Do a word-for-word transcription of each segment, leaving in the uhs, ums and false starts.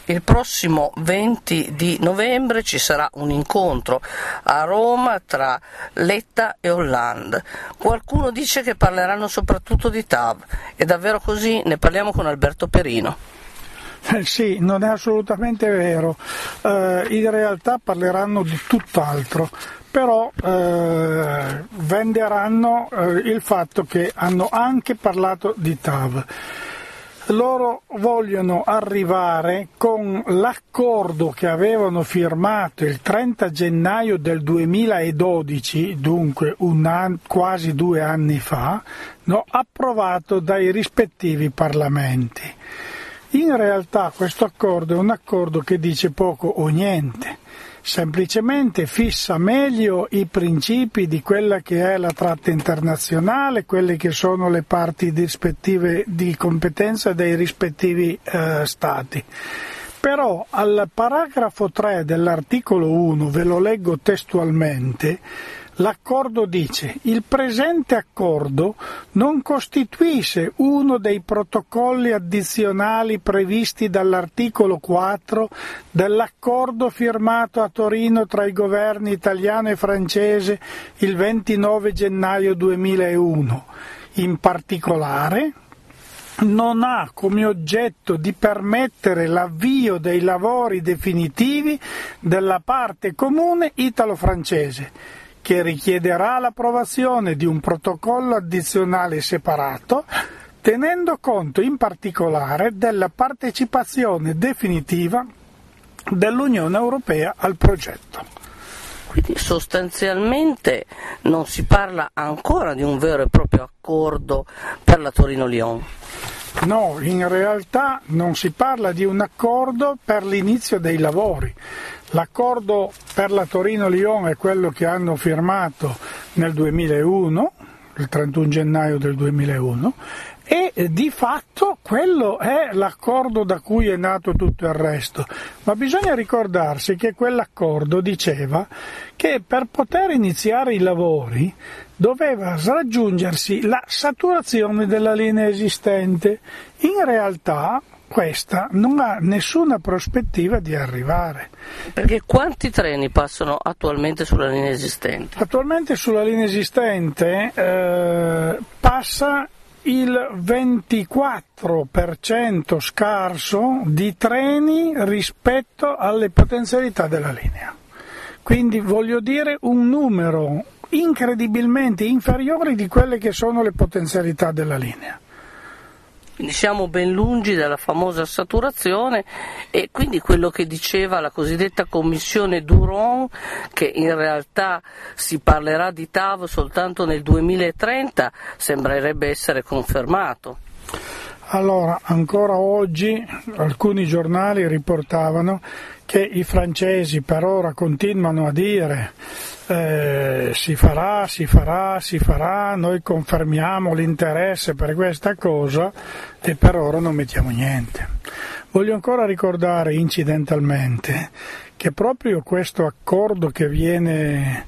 Il prossimo venti di novembre ci sarà un incontro a Roma tra Letta e Hollande. Qualcuno dice che parleranno soprattutto di T A V. È davvero così? Ne parliamo con Alberto Perino. Eh sì, non è assolutamente vero. Eh, in realtà parleranno di tutt'altro, però eh, venderanno eh, il fatto che hanno anche parlato di T A V. Loro vogliono arrivare con l'accordo che avevano firmato il trenta gennaio del duemiladodici, dunque un an- quasi due anni fa, no, approvato dai rispettivi parlamenti. In realtà questo accordo è un accordo che dice poco o niente. Semplicemente fissa meglio i principi di quella che è la tratta internazionale, quelle che sono le parti rispettive di competenza dei rispettivi eh, stati. Però al paragrafo tre dell'articolo uno, ve lo leggo testualmente, l'accordo dice: il presente accordo non costituisce uno dei protocolli addizionali previsti dall'articolo quattro dell'accordo firmato a Torino tra i governi italiano e francese il ventinove gennaio duemilauno. In particolare, non ha come oggetto di permettere l'avvio dei lavori definitivi della parte comune italo-francese, che richiederà l'approvazione di un protocollo addizionale separato, tenendo conto in particolare della partecipazione definitiva dell'Unione Europea al progetto. Quindi sostanzialmente non si parla ancora di un vero e proprio accordo per la Torino-Lione. No, in realtà non si parla di un accordo per l'inizio dei lavori. L'accordo per la Torino-Lione è quello che hanno firmato nel duemilauno, il trentuno gennaio del duemilauno, e di fatto quello è l'accordo da cui è nato tutto il resto. Ma bisogna ricordarsi che quell'accordo diceva che per poter iniziare i lavori doveva raggiungersi la saturazione della linea esistente. In realtà questa non ha nessuna prospettiva di arrivare. Perché quanti treni passano attualmente sulla linea esistente? Attualmente sulla linea esistente eh, passa il ventiquattro per cento scarso di treni rispetto alle potenzialità della linea. Quindi voglio dire un numero incredibilmente inferiore di quelle che sono le potenzialità della linea. Quindi siamo ben lungi dalla famosa saturazione, e quindi quello che diceva la cosiddetta commissione Duron, che in realtà si parlerà di T A V soltanto nel duemilatrenta, sembrerebbe essere confermato. Allora, ancora oggi alcuni giornali riportavano che i francesi per ora continuano a dire eh, si farà, si farà, si farà, noi confermiamo l'interesse per questa cosa, e per ora non mettiamo niente. Voglio ancora ricordare incidentalmente che proprio questo accordo che viene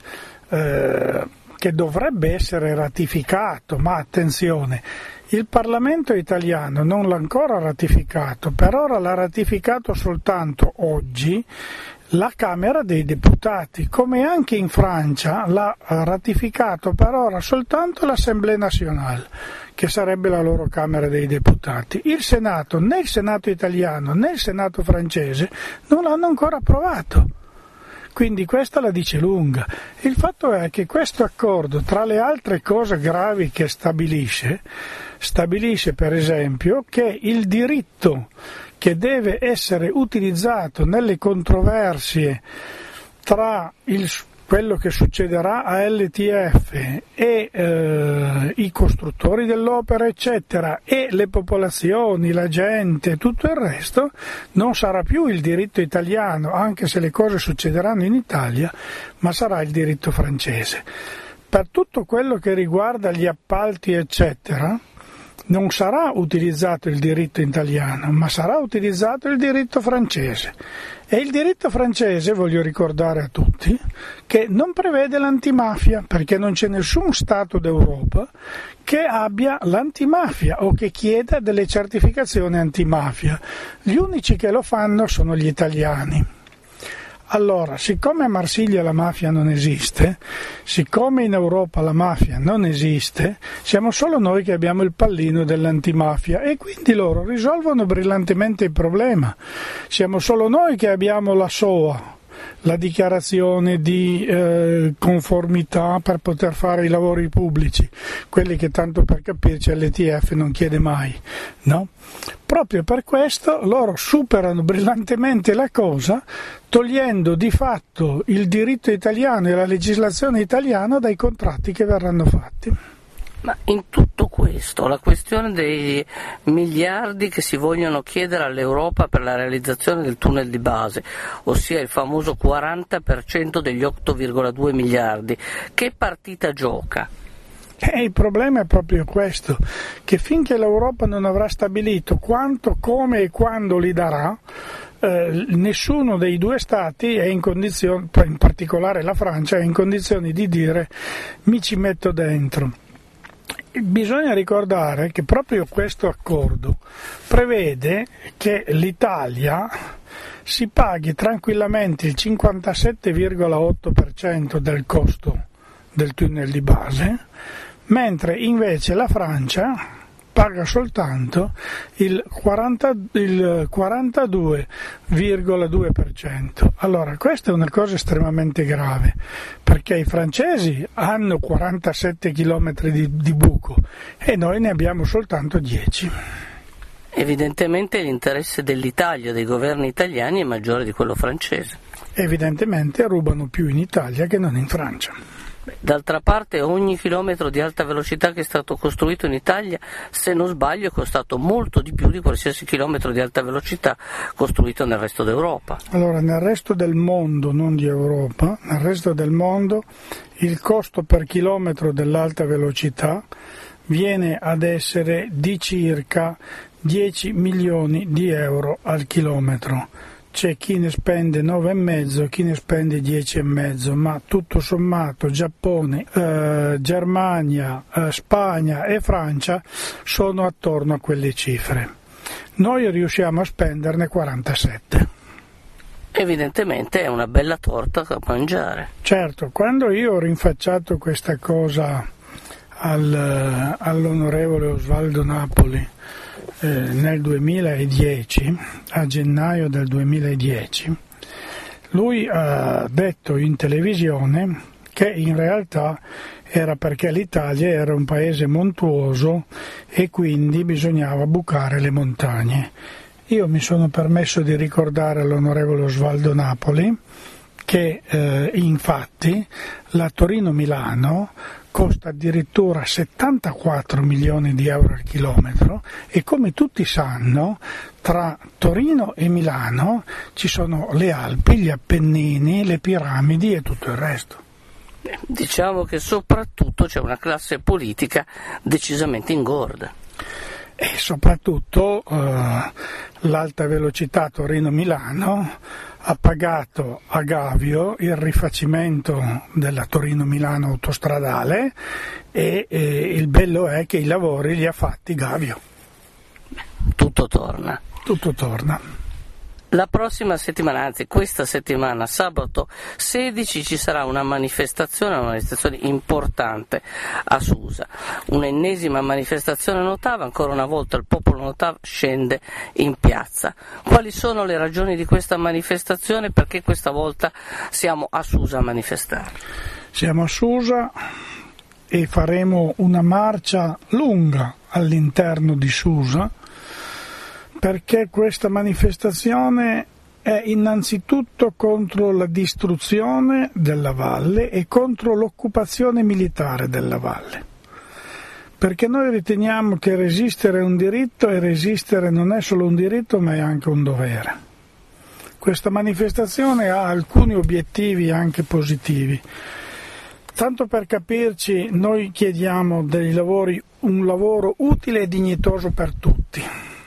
eh, che dovrebbe essere ratificato, ma attenzione, il Parlamento italiano non l'ha ancora ratificato, per ora l'ha ratificato soltanto oggi la Camera dei Deputati, come anche in Francia l'ha ratificato per ora soltanto l'Assemblée nationale, che sarebbe la loro Camera dei Deputati. Il Senato, né il Senato italiano né il Senato francese non l'hanno ancora approvato. Quindi questa la dice lunga. Il fatto è che questo accordo, tra le altre cose gravi che stabilisce, stabilisce per esempio che il diritto che deve essere utilizzato nelle controversie tra il, quello che succederà a L T F e eh, i costruttori dell'opera eccetera, e le popolazioni, la gente, tutto il resto, non sarà più il diritto italiano, anche se le cose succederanno in Italia, ma sarà il diritto francese. Per tutto quello che riguarda gli appalti eccetera, non sarà utilizzato il diritto italiano, ma sarà utilizzato il diritto francese. E il diritto francese, voglio ricordare a tutti, che non prevede l'antimafia, perché non c'è nessun Stato d'Europa che abbia l'antimafia o che chieda delle certificazioni antimafia. Gli unici che lo fanno sono gli italiani. Allora, siccome a Marsiglia la mafia non esiste, siccome in Europa la mafia non esiste, siamo solo noi che abbiamo il pallino dell'antimafia e quindi loro risolvono brillantemente il problema. Siamo solo noi che abbiamo la S O A, la dichiarazione di eh, conformità per poter fare i lavori pubblici, quelli che tanto per capirci l'E T F non chiede mai, no? Proprio per questo loro superano brillantemente la cosa, togliendo di fatto il diritto italiano e la legislazione italiana dai contratti che verranno fatti. Ma in tutto questo, la questione dei miliardi che si vogliono chiedere all'Europa per la realizzazione del tunnel di base, ossia il famoso quaranta per cento degli otto virgola due miliardi, che partita gioca? E il problema è proprio questo, che finché l'Europa non avrà stabilito quanto, come e quando li darà, eh, nessuno dei due Stati è in condizione, in particolare la Francia, è in condizioni di dire mi ci metto dentro. Bisogna ricordare che proprio questo accordo prevede che l'Italia si paghi tranquillamente il cinquantasette virgola otto per cento del costo del tunnel di base, mentre invece la Francia paga soltanto il, quaranta, il quarantadue virgola due per cento. Allora, questa è una cosa estremamente grave, perché i francesi hanno quarantasette chilometri di, di buco e noi ne abbiamo soltanto dieci. Evidentemente l'interesse dell'Italia, dei governi italiani, è maggiore di quello francese. Evidentemente rubano più in Italia che non in Francia. D'altra parte ogni chilometro di alta velocità che è stato costruito in Italia, se non sbaglio, è costato molto di più di qualsiasi chilometro di alta velocità costruito nel resto d'Europa. Allora, nel resto del mondo, non di Europa, nel resto del mondo il costo per chilometro dell'alta velocità viene ad essere di circa dieci milioni di euro al chilometro. C'è chi ne spende nove e mezzo, chi ne spende dieci e mezzo, ma tutto sommato Giappone, eh, Germania, eh, Spagna e Francia sono attorno a quelle cifre. Noi riusciamo a spenderne quarantasette. Evidentemente è una bella torta da mangiare. Certo, quando io ho rinfacciato questa cosa al, all'onorevole Osvaldo Napoli, Eh, nel duemiladieci, a gennaio del duemiladieci, lui ha detto in televisione che in realtà era perché l'Italia era un paese montuoso e quindi bisognava bucare le montagne. Io mi sono permesso di ricordare all'onorevole Osvaldo Napoli che eh, infatti la Torino-Milano costa addirittura settantaquattro milioni di euro al chilometro e come tutti sanno tra Torino e Milano ci sono le Alpi, gli Appennini, le piramidi e tutto il resto. Diciamo che soprattutto c'è una classe politica decisamente ingorda. E soprattutto eh, l'alta velocità Torino-Milano ha pagato a Gavio il rifacimento della Torino-Milano autostradale e, e il bello è che i lavori li ha fatti Gavio. Tutto torna. Tutto torna. La prossima settimana, anzi questa settimana, sabato sedici, ci sarà una manifestazione, una manifestazione importante a Susa, un'ennesima manifestazione Notava, ancora una volta il popolo Notava scende in piazza. Quali sono le ragioni di questa manifestazione? Perché questa volta siamo a Susa a manifestare? Siamo a Susa e faremo una marcia lunga all'interno di Susa, perché questa manifestazione è innanzitutto contro la distruzione della valle e contro l'occupazione militare della valle. Perché noi riteniamo che resistere è un diritto e resistere non è solo un diritto ma è anche un dovere. Questa manifestazione ha alcuni obiettivi anche positivi. tanto per capirci, noi chiediamo dei lavori, un lavoro utile e dignitoso per tutti.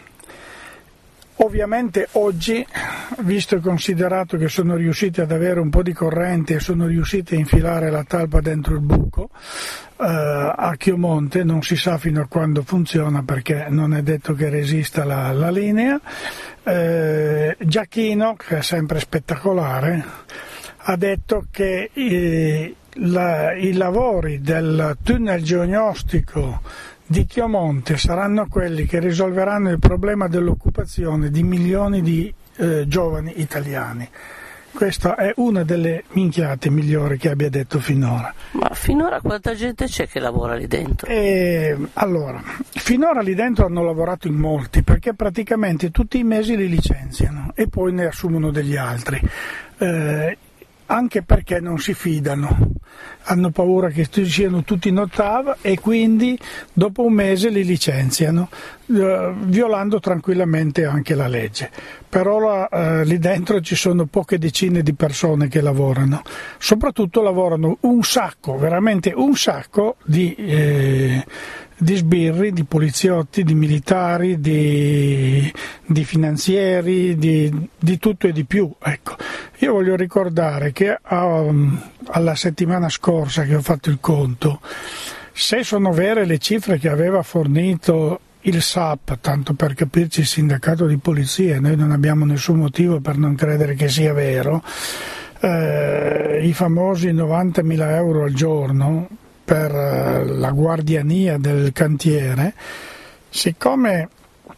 Ovviamente oggi, visto e considerato che sono riusciti ad avere un po' di corrente e sono riusciti a infilare la talpa dentro il buco, eh, a Chiomonte non si sa fino a quando funziona, perché non è detto che resista la, la linea. Eh, Giachino, che è sempre spettacolare, ha detto che i, la, i lavori del tunnel geognostico di Chiomonte saranno quelli che risolveranno il problema dell'occupazione di milioni di eh, giovani italiani. Questa è una delle minchiate migliori che abbia detto finora. Ma finora quanta gente c'è che lavora lì dentro? E, allora, finora lì dentro hanno lavorato in molti, perché praticamente tutti i mesi li licenziano e poi ne assumono degli altri. Eh, anche perché non si fidano, hanno paura che siano tutti in ottava e quindi dopo un mese li licenziano, eh, violando tranquillamente anche la legge. Per ora eh, lì dentro ci sono poche decine di persone che lavorano, soprattutto lavorano un sacco, veramente un sacco di, eh, di sbirri, di poliziotti, di militari, di, di finanzieri, di, di tutto e di più. Ecco. Io voglio ricordare che um, alla settimana scorsa che ho fatto il conto, se sono vere le cifre che aveva fornito il S A P, tanto per capirci il sindacato di polizia, noi non abbiamo nessun motivo per non credere che sia vero, eh, i famosi novantamila euro al giorno per eh, la guardiania del cantiere, siccome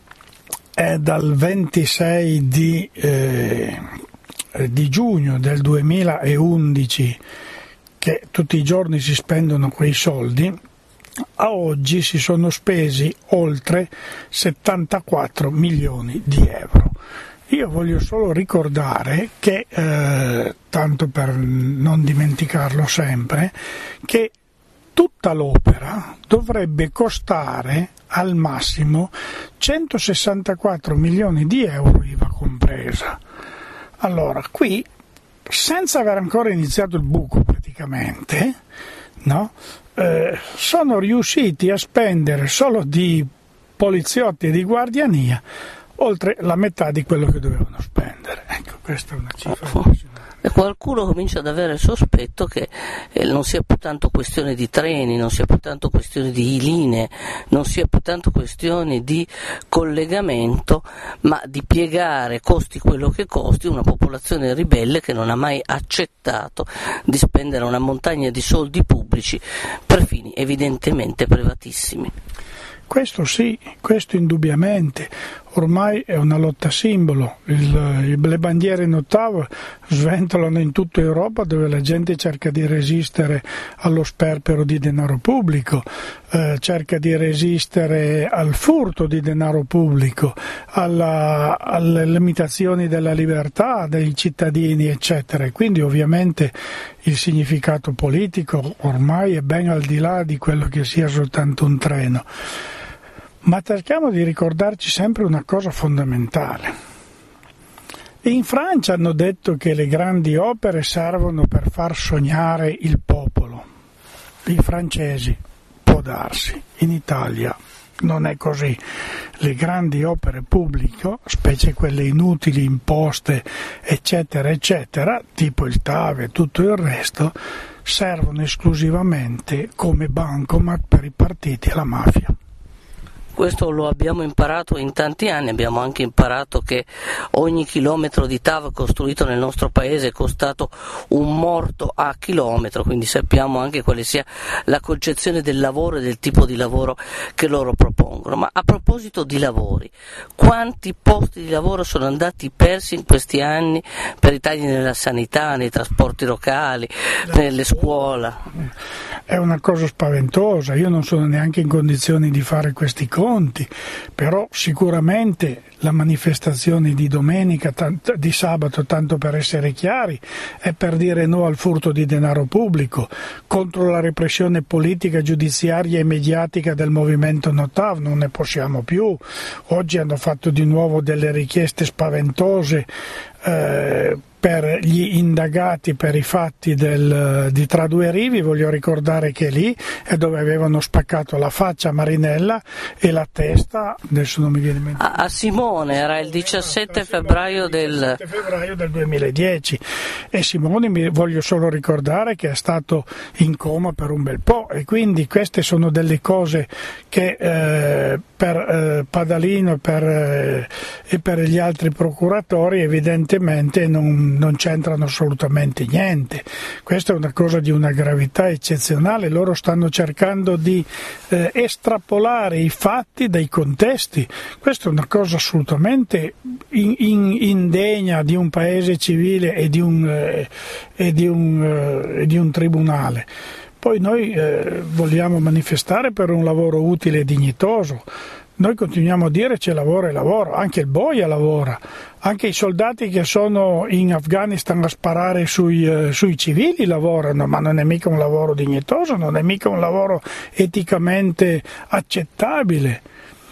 è dal ventisei di... Eh, di giugno del duemilaundici che tutti i giorni si spendono quei soldi, a oggi si sono spesi oltre settantaquattro milioni di euro. Io voglio solo ricordare che, eh, tanto per non dimenticarlo sempre, che tutta l'opera dovrebbe costare al massimo centosessantaquattro milioni di euro, I V A compresa. Allora, qui, senza aver ancora iniziato il buco praticamente, no? eh, sono riusciti a spendere solo di poliziotti e di guardiania oltre la metà di quello che dovevano spendere. Ecco, questa è una cifra impressionante. E qualcuno comincia ad avere il sospetto che eh, non sia più tanto questione di treni, non sia più tanto questione di linee, non sia più tanto questione di collegamento, ma di piegare, costi quello che costi, una popolazione ribelle che non ha mai accettato di spendere una montagna di soldi pubblici per fini evidentemente privatissimi. Questo sì, questo indubbiamente, ormai è una lotta simbolo, il, le bandiere in ottava sventolano in tutta Europa, dove la gente cerca di resistere allo sperpero di denaro pubblico, eh, cerca di resistere al furto di denaro pubblico, alla, alle limitazioni della libertà dei cittadini, eccetera. E quindi ovviamente il significato politico ormai è ben al di là di quello che sia soltanto un treno. Ma cerchiamo di ricordarci sempre una cosa fondamentale. In Francia hanno detto che le grandi opere servono per far sognare il popolo. I francesi, può darsi, in Italia non è così. Le grandi opere pubbliche, specie quelle inutili, imposte, eccetera, eccetera, tipo il TAV e tutto il resto, servono esclusivamente come bancomat per i partiti e la mafia. Questo lo abbiamo imparato in tanti anni, abbiamo anche imparato che ogni chilometro di T A V costruito nel nostro paese è costato un morto a chilometro, quindi sappiamo anche quale sia la concezione del lavoro e del tipo di lavoro che loro propongono. Ma a proposito di lavori, quanti posti di lavoro sono andati persi in questi anni per i tagli nella sanità, nei trasporti locali, nelle scuole? È una cosa spaventosa, io non sono neanche in condizioni di fare questi conti, però sicuramente la manifestazione di domenica, tant- di sabato, tanto per essere chiari, è per dire no al furto di denaro pubblico, contro la repressione politica, giudiziaria e mediatica del movimento No T A V, non ne possiamo più. Oggi hanno fatto di nuovo delle richieste spaventose eh, per gli indagati per i fatti del, di Tra Due Rivi. Voglio ricordare che lì è dove avevano spaccato la faccia a Marinella e la testa, adesso non mi viene in mente. A, a Simone, era il diciassette febbraio del... febbraio del duemiladieci, e Simone, mi voglio solo ricordare che è stato in coma per un bel po', e quindi queste sono delle cose che eh, per eh, Padalino per, eh, e per gli altri procuratori evidentemente non non c'entrano assolutamente niente. Questa è una cosa di una gravità eccezionale. Loro stanno cercando di eh, estrapolare i fatti dai contesti. Questa è una cosa assolutamente in, in, indegna di un paese civile e di un, eh, e di un, eh, e di un tribunale. Poi noi eh, vogliamo manifestare per un lavoro utile e dignitoso. Noi continuiamo a dire c'è lavoro e lavoro, anche il boia lavora, anche i soldati che sono in Afghanistan a sparare sui, eh, sui civili lavorano, ma non è mica un lavoro dignitoso, non è mica un lavoro eticamente accettabile.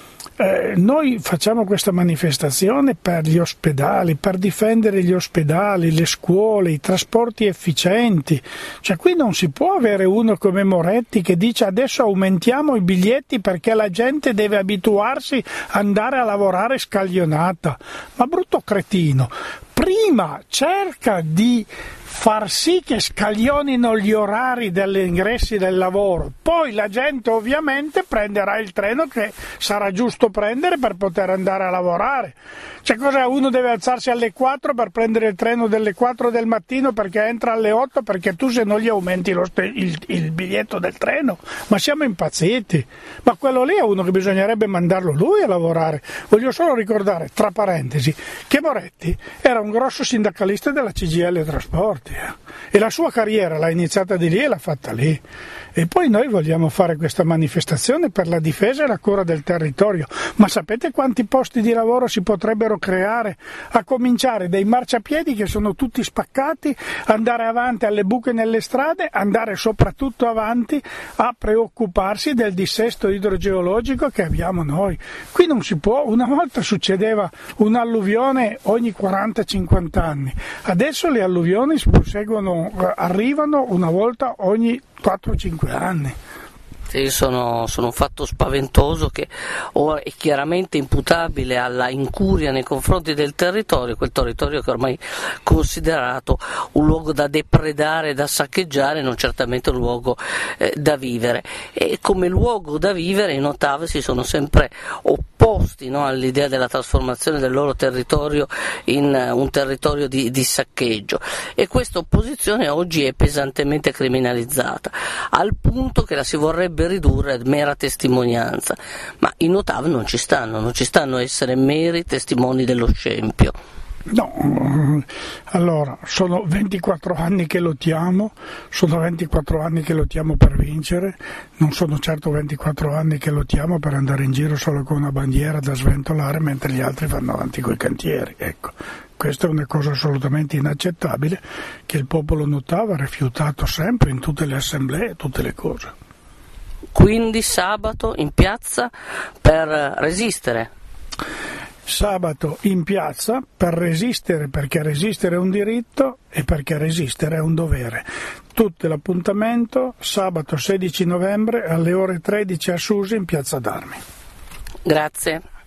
Eh, noi facciamo questa manifestazione per gli ospedali, per difendere gli ospedali, le scuole, i trasporti efficienti. Cioè qui non si può avere uno come Moretti che dice adesso aumentiamo i biglietti perché la gente deve abituarsi ad andare a lavorare scaglionata. Ma brutto cretino, prima cerca di far sì che scaglionino gli orari degli ingressi del lavoro, poi la gente ovviamente prenderà il treno che sarà giusto prendere per poter andare a lavorare. Cioè cosa, uno deve alzarsi alle quattro per prendere il treno delle quattro del mattino perché entra alle otto, perché tu se non gli aumenti lo st- il, il biglietto del treno? Ma siamo impazziti, ma quello lì è uno che bisognerebbe mandarlo lui a lavorare. Voglio solo ricordare, tra parentesi, che Moretti era un grosso sindacalista della C G I L Trasporti. E la sua carriera l'ha iniziata di lì e l'ha fatta lì. E poi noi vogliamo fare questa manifestazione per la difesa e la cura del territorio. Ma sapete quanti posti di lavoro si potrebbero creare? A cominciare dai marciapiedi che sono tutti spaccati, andare avanti alle buche nelle strade, andare soprattutto avanti a preoccuparsi del dissesto idrogeologico che abbiamo noi. Qui non si può, una volta succedeva un'alluvione ogni quaranta cinquanta anni, adesso le alluvioni proseguono, arrivano una volta ogni quattro cinque anni. Sì, sono, sono un fatto spaventoso che ora è chiaramente imputabile alla incuria nei confronti del territorio, quel territorio che ormai è considerato un luogo da depredare, da saccheggiare, non certamente un luogo eh, da vivere. E come luogo da vivere i Notav si sono sempre opposti, no, all'idea della trasformazione del loro territorio in un territorio di, di saccheggio, e questa opposizione oggi è pesantemente criminalizzata, al punto che la si vorrebbe ridurre a mera testimonianza, ma i Notav non ci stanno, non ci stanno a essere meri testimoni dello scempio. No, allora, sono ventiquattro anni che lottiamo, sono ventiquattro anni che lottiamo per vincere, non sono certo ventiquattro anni che lottiamo per andare in giro solo con una bandiera da sventolare mentre gli altri vanno avanti coi cantieri, ecco. Questa è una cosa assolutamente inaccettabile che il popolo Notav ha rifiutato sempre in tutte le assemblee, tutte le cose. Quindi sabato in piazza per resistere. Sabato in piazza per resistere, perché resistere è un diritto e perché resistere è un dovere. Tutto l'appuntamento sabato sedici novembre alle ore tredici a Susi in Piazza d'Armi. Grazie.